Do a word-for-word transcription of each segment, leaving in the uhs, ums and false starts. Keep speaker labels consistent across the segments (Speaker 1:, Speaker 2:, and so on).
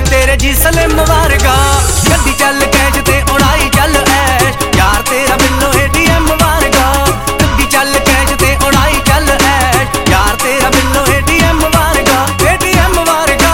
Speaker 1: तेरे जी सलिम वारगा गड्डी चल कैच ते उड़ाई चल ऐश यार तेरा बिल्लो एटीएम वारगा गड्डी चल कैच ते उड़ाई चल ऐश यार तेरा बिल्लो एटीएम वारगा एटीएम वारगा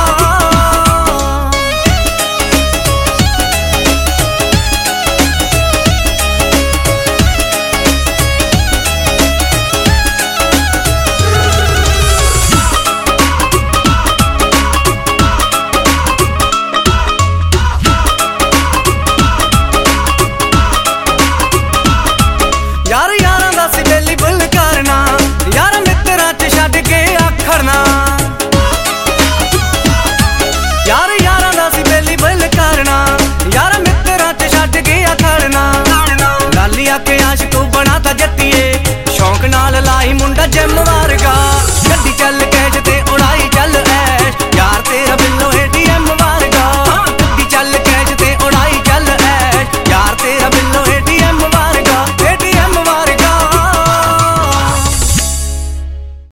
Speaker 1: यार यारां दा सी बेली बुल करना यार मित्तरां च छड्ड के आखड़ना यार यारां दा सी बेली बुल करना यार मित्तरां च छड्ड के आखड़ना लाली आके आशिक बनाता जट्टिए शौक नाल लाई मुंडा जिम वारगा